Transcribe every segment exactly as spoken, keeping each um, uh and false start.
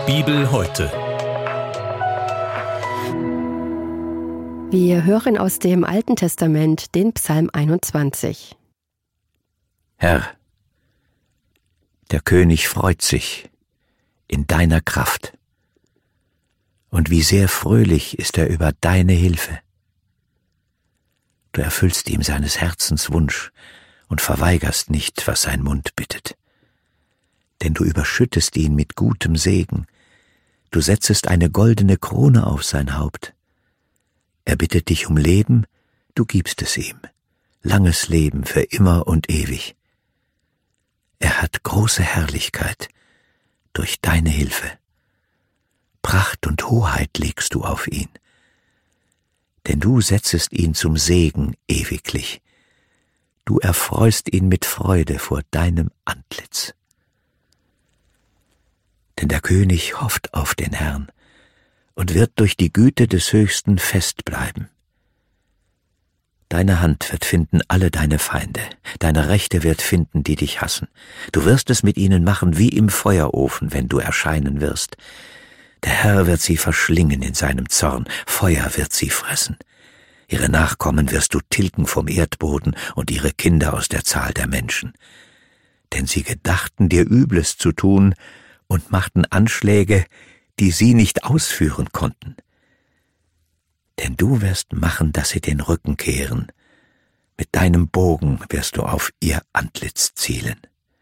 Bibel heute. Wir hören aus dem Alten Testament den Psalm einundzwanzig. Herr, der König freut sich in deiner Kraft. Und wie sehr fröhlich ist er über deine Hilfe. Du erfüllst ihm seines Herzens Wunsch und verweigerst nicht, was sein Mund bittet. Denn du überschüttest ihn mit gutem Segen, du setzest eine goldene Krone auf sein Haupt. Er bittet dich um Leben, du gibst es ihm, langes Leben für immer und ewig. Er hat große Herrlichkeit durch deine Hilfe. Pracht und Hoheit legst du auf ihn, denn du setzest ihn zum Segen ewiglich. Du erfreust ihn mit Freude vor deinem Antlitz. Denn der König hofft auf den Herrn und wird durch die Güte des Höchsten fest bleiben. Deine Hand wird finden alle deine Feinde, deine Rechte wird finden, die dich hassen. Du wirst es mit ihnen machen wie im Feuerofen, wenn du erscheinen wirst. Der Herr wird sie verschlingen in seinem Zorn, Feuer wird sie fressen. Ihre Nachkommen wirst du tilgen vom Erdboden und ihre Kinder aus der Zahl der Menschen. Denn sie gedachten dir Übles zu tun und machten Anschläge, die sie nicht ausführen konnten. Denn du wirst machen, dass sie den Rücken kehren. Mit deinem Bogen wirst du auf ihr Antlitz zielen.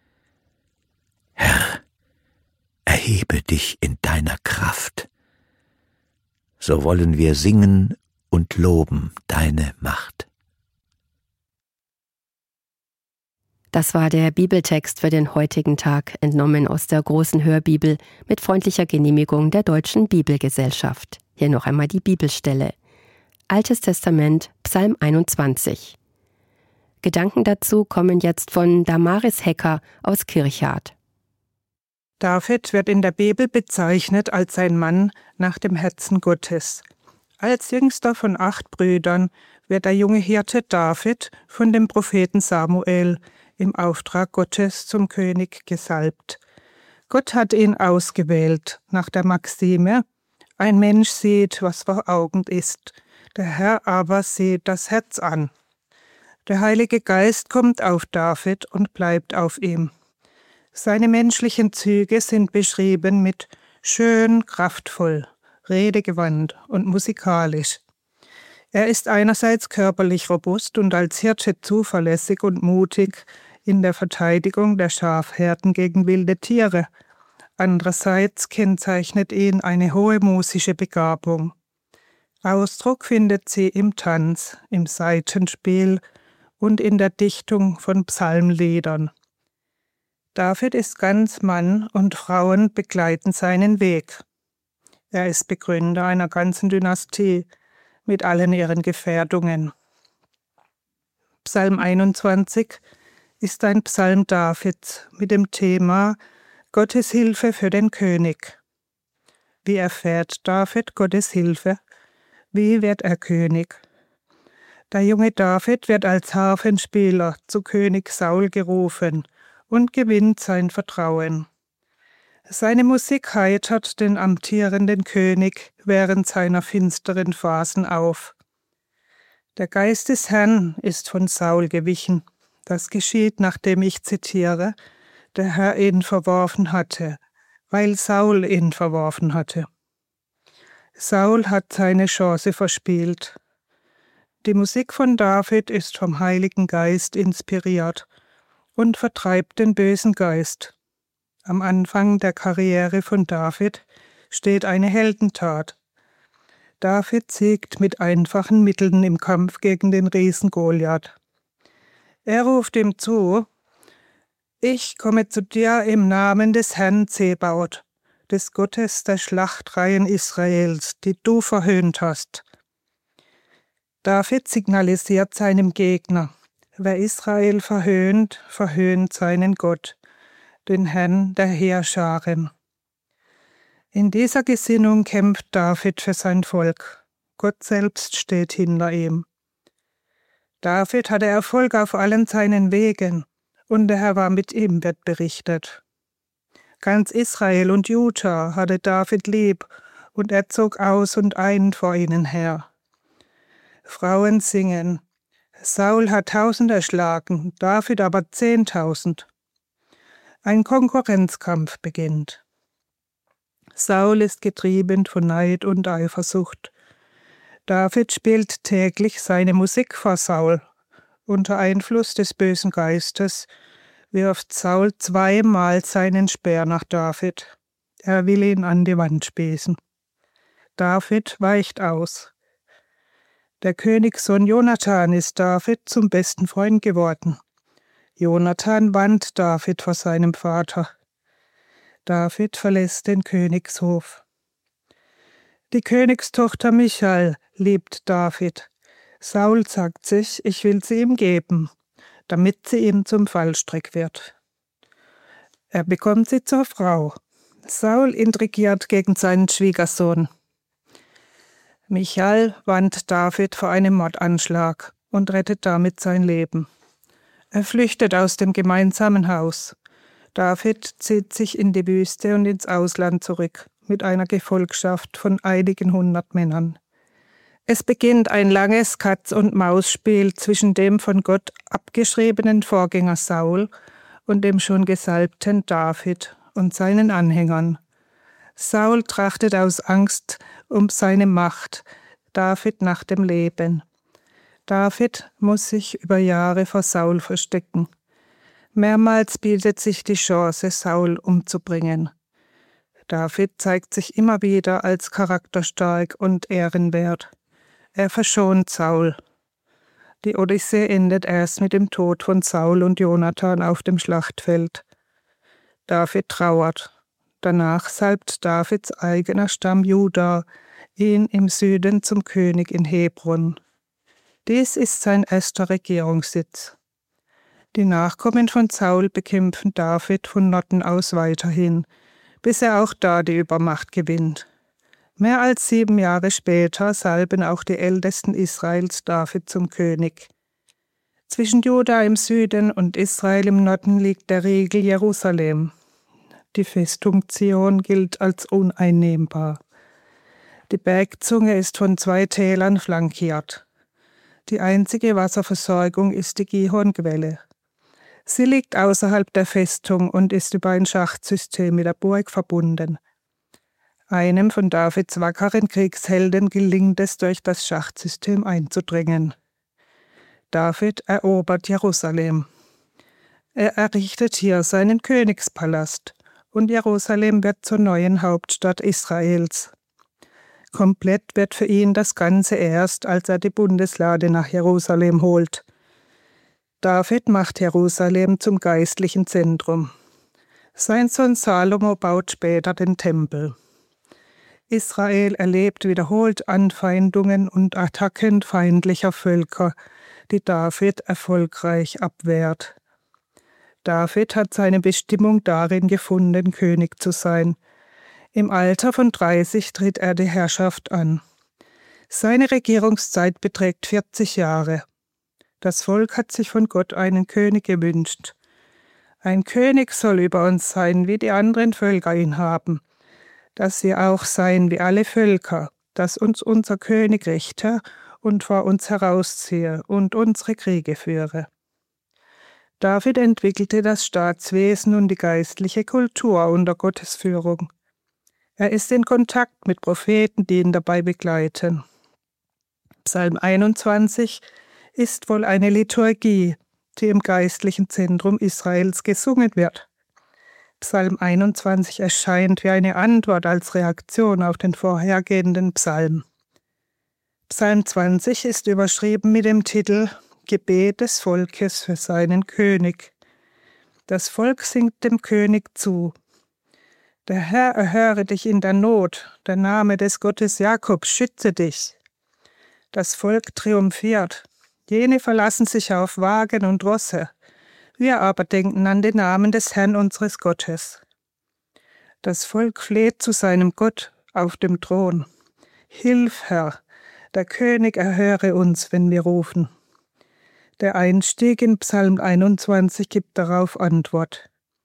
Herr, erhebe dich in deiner Kraft. So wollen wir singen und loben deine Macht. Das war der Bibeltext für den heutigen Tag, entnommen aus der großen Hörbibel mit freundlicher Genehmigung der Deutschen Bibelgesellschaft. Hier noch einmal die Bibelstelle. Altes Testament, Psalm einundzwanzig. Gedanken dazu kommen jetzt von Damaris Hecker aus Kirchhardt. David wird in der Bibel bezeichnet als ein Mann nach dem Herzen Gottes. Als jüngster von acht Brüdern wird der junge Hirte David von dem Propheten Samuel im Auftrag Gottes zum König gesalbt. Gott hat ihn ausgewählt nach der Maxime: Ein Mensch sieht, was vor Augen ist, der Herr aber sieht das Herz an. Der Heilige Geist kommt auf David und bleibt auf ihm. Seine menschlichen Züge sind beschrieben mit schön, kraftvoll, redegewandt und musikalisch. Er ist einerseits körperlich robust und als Hirte zuverlässig und mutig in der Verteidigung der Schafherden gegen wilde Tiere. Andererseits kennzeichnet ihn eine hohe musische Begabung. Ausdruck findet sie im Tanz, im Saitenspiel und in der Dichtung von Psalmliedern. David ist ganz Mann und Frauen begleiten seinen Weg. Er ist Begründer einer ganzen Dynastie mit allen ihren Gefährdungen. Psalm einundzwanzig ist ein Psalm Davids mit dem Thema Gottes Hilfe für den König. Wie erfährt David Gottes Hilfe? Wie wird er König? Der junge David wird als Harfenspieler zu König Saul gerufen und gewinnt sein Vertrauen. Seine Musik heitert den amtierenden König während seiner finsteren Phasen auf. Der Geist des Herrn ist von Saul gewichen. Das geschieht, nachdem ich zitiere, der Herr ihn verworfen hatte, weil Saul ihn verworfen hatte. Saul hat seine Chance verspielt. Die Musik von David ist vom Heiligen Geist inspiriert und vertreibt den bösen Geist. Am Anfang der Karriere von David steht eine Heldentat. David siegt mit einfachen Mitteln im Kampf gegen den Riesen Goliath. Er ruft ihm zu: Ich komme zu dir im Namen des Herrn Zebaoth, des Gottes der Schlachtreihen Israels, die du verhöhnt hast. David signalisiert seinem Gegner: Wer Israel verhöhnt, verhöhnt seinen Gott, den Herrn der Heerscharen. In dieser Gesinnung kämpft David für sein Volk. Gott selbst steht hinter ihm. David hatte Erfolg auf allen seinen Wegen, und der Herr war mit ihm, wird berichtet. Ganz Israel und Juda hatte David lieb, und er zog aus und ein vor ihnen her. Frauen singen: Saul hat tausend erschlagen, David aber zehntausend. Ein Konkurrenzkampf beginnt. Saul ist getrieben von Neid und Eifersucht. David spielt täglich seine Musik vor Saul. Unter Einfluss des bösen Geistes wirft Saul zweimal seinen Speer nach David. Er will ihn an die Wand spießen. David weicht aus. Der Königssohn Jonathan ist David zum besten Freund geworden. Jonathan warnt David vor seinem Vater. David verlässt den Königshof. Die Königstochter Michal liebt David. Saul sagt sich, ich will sie ihm geben, damit sie ihm zum Fallstrick wird. Er bekommt sie zur Frau. Saul intrigiert gegen seinen Schwiegersohn. Michal warnt David vor einem Mordanschlag und rettet damit sein Leben. Er flüchtet aus dem gemeinsamen Haus. David zieht sich in die Wüste und ins Ausland zurück, mit einer Gefolgschaft von einigen hundert Männern. Es beginnt ein langes Katz-und-Maus-Spiel zwischen dem von Gott abgeschriebenen Vorgänger Saul und dem schon gesalbten David und seinen Anhängern. Saul trachtet aus Angst um seine Macht, David nach dem Leben. David muss sich über Jahre vor Saul verstecken. Mehrmals bietet sich die Chance, Saul umzubringen. David zeigt sich immer wieder als charakterstark und ehrenwert. Er verschont Saul. Die Odyssee endet erst mit dem Tod von Saul und Jonathan auf dem Schlachtfeld. David trauert. Danach salbt Davids eigener Stamm Juda ihn im Süden zum König in Hebron. Dies ist sein erster Regierungssitz. Die Nachkommen von Saul bekämpfen David von Norden aus weiterhin, bis er auch da die Übermacht gewinnt. Mehr als sieben Jahre später salben auch die Ältesten Israels David zum König. Zwischen Juda im Süden und Israel im Norden liegt der Riegel Jerusalem. Die Festung Zion gilt als uneinnehmbar. Die Bergzunge ist von zwei Tälern flankiert. Die einzige Wasserversorgung ist die Gihonquelle. Sie liegt außerhalb der Festung und ist über ein Schachtsystem mit der Burg verbunden. Einem von Davids wackeren Kriegshelden gelingt es, durch das Schachtsystem einzudringen. David erobert Jerusalem. Er errichtet hier seinen Königspalast und Jerusalem wird zur neuen Hauptstadt Israels. Komplett wird für ihn das Ganze erst, als er die Bundeslade nach Jerusalem holt. David macht Jerusalem zum geistlichen Zentrum. Sein Sohn Salomo baut später den Tempel. Israel erlebt wiederholt Anfeindungen und Attacken feindlicher Völker, die David erfolgreich abwehrt. David hat seine Bestimmung darin gefunden, König zu sein. Im Alter von dreißig tritt er die Herrschaft an. Seine Regierungszeit beträgt vierzig Jahre. Das Volk hat sich von Gott einen König gewünscht. Ein König soll über uns sein, wie die anderen Völker ihn haben, dass wir auch seien wie alle Völker, dass uns unser König richte und vor uns herausziehe und unsere Kriege führe. David entwickelte das Staatswesen und die geistliche Kultur unter Gottes Führung. Er ist in Kontakt mit Propheten, die ihn dabei begleiten. Psalm einundzwanzig ist wohl eine Liturgie, die im geistlichen Zentrum Israels gesungen wird. Psalm einundzwanzig erscheint wie eine Antwort als Reaktion auf den vorhergehenden Psalm. Psalm zwanzig ist überschrieben mit dem Titel Gebet des Volkes für seinen König. Das Volk singt dem König zu. Der Herr erhöre dich in der Not, der Name des Gottes Jakobs schütze dich. Das Volk triumphiert. Jene verlassen sich auf Wagen und Rosse. Wir aber denken an den Namen des Herrn unseres Gottes. Das Volk fleht zu seinem Gott auf dem Thron. Hilf, Herr, der König erhöre uns, wenn wir rufen. Der Einstieg in Psalm einundzwanzig gibt darauf Antwort.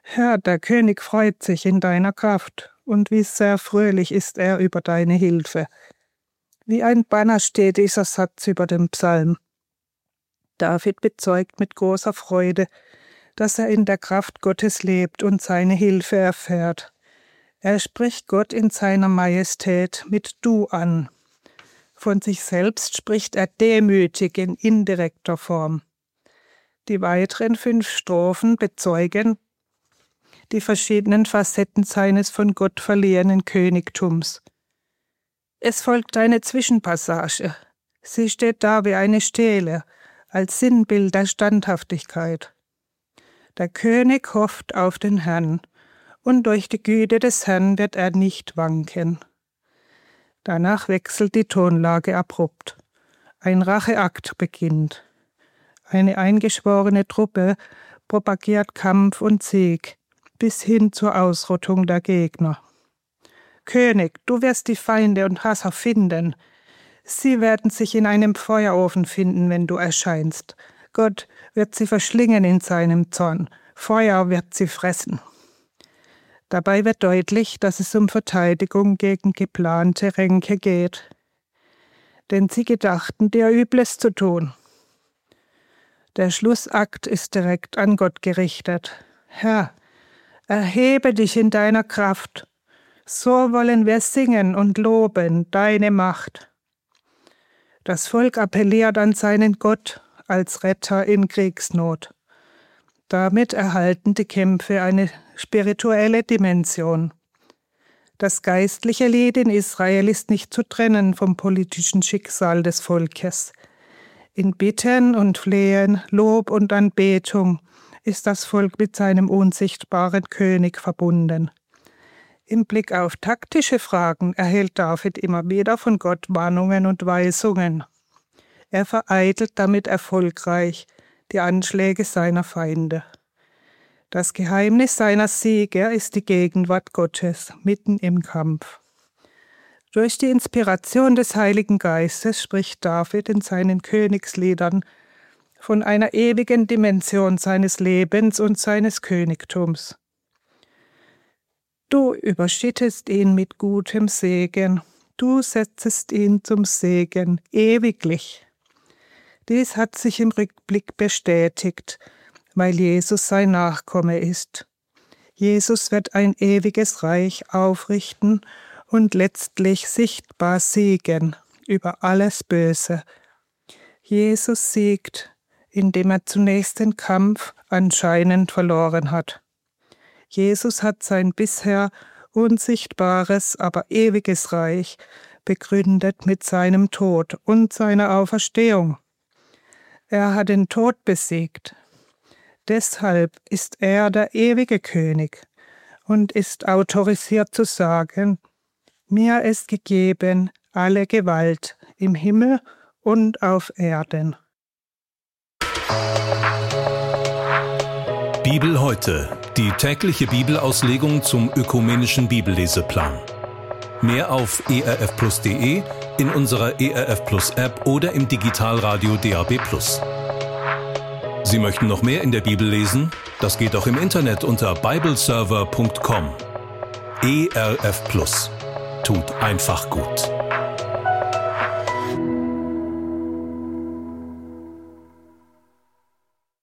Herr, der König freut sich in deiner Kraft, und wie sehr fröhlich ist er über deine Hilfe. Wie ein Banner steht dieser Satz über dem Psalm. David bezeugt mit großer Freude, dass er in der Kraft Gottes lebt und seine Hilfe erfährt. Er spricht Gott in seiner Majestät mit Du an. Von sich selbst spricht er demütig in indirekter Form. Die weiteren fünf Strophen bezeugen die verschiedenen Facetten seines von Gott verliehenen Königtums. Es folgt eine Zwischenpassage. Sie steht da wie eine Stele, als Sinnbild der Standhaftigkeit. Der König hofft auf den Herrn, und durch die Güte des Herrn wird er nicht wanken. Danach wechselt die Tonlage abrupt. Ein Racheakt beginnt. Eine eingeschworene Truppe propagiert Kampf und Sieg bis hin zur Ausrottung der Gegner. König, du wirst die Feinde und Hasser finden. Sie werden sich in einem Feuerofen finden, wenn du erscheinst. Gott wird sie verschlingen in seinem Zorn. Feuer wird sie fressen. Dabei wird deutlich, dass es um Verteidigung gegen geplante Ränke geht. Denn sie gedachten, dir Übles zu tun. Der Schlussakt ist direkt an Gott gerichtet. Herr, erhebe dich in deiner Kraft. So wollen wir singen und loben deine Macht. Das Volk appelliert an seinen Gott als Retter in Kriegsnot. Damit erhalten die Kämpfe eine spirituelle Dimension. Das geistliche Lied in Israel ist nicht zu trennen vom politischen Schicksal des Volkes. In Bitten und Flehen, Lob und Anbetung ist das Volk mit seinem unsichtbaren König verbunden. Im Blick auf taktische Fragen erhält David immer wieder von Gott Warnungen und Weisungen. Er vereitelt damit erfolgreich die Anschläge seiner Feinde. Das Geheimnis seiner Siege ist die Gegenwart Gottes mitten im Kampf. Durch die Inspiration des Heiligen Geistes spricht David in seinen Königsliedern von einer ewigen Dimension seines Lebens und seines Königtums. Du überschüttest ihn mit gutem Segen, du setzest ihn zum Segen ewiglich. Dies hat sich im Rückblick bestätigt, weil Jesus sein Nachkomme ist. Jesus wird ein ewiges Reich aufrichten und letztlich sichtbar siegen über alles Böse. Jesus siegt, indem er zunächst den Kampf anscheinend verloren hat. Jesus hat sein bisher unsichtbares, aber ewiges Reich begründet mit seinem Tod und seiner Auferstehung. Er hat den Tod besiegt. Deshalb ist er der ewige König und ist autorisiert zu sagen, mir ist gegeben alle Gewalt im Himmel und auf Erden. Bibel heute, die tägliche Bibelauslegung zum ökumenischen Bibelleseplan. Mehr auf e r f plus punkt d e, in unserer E R F Plus App oder im Digitalradio D A B plus. Sie möchten noch mehr in der Bibel lesen? Das geht auch im Internet unter bibleserver punkt com. E R F Plus. Tut einfach gut.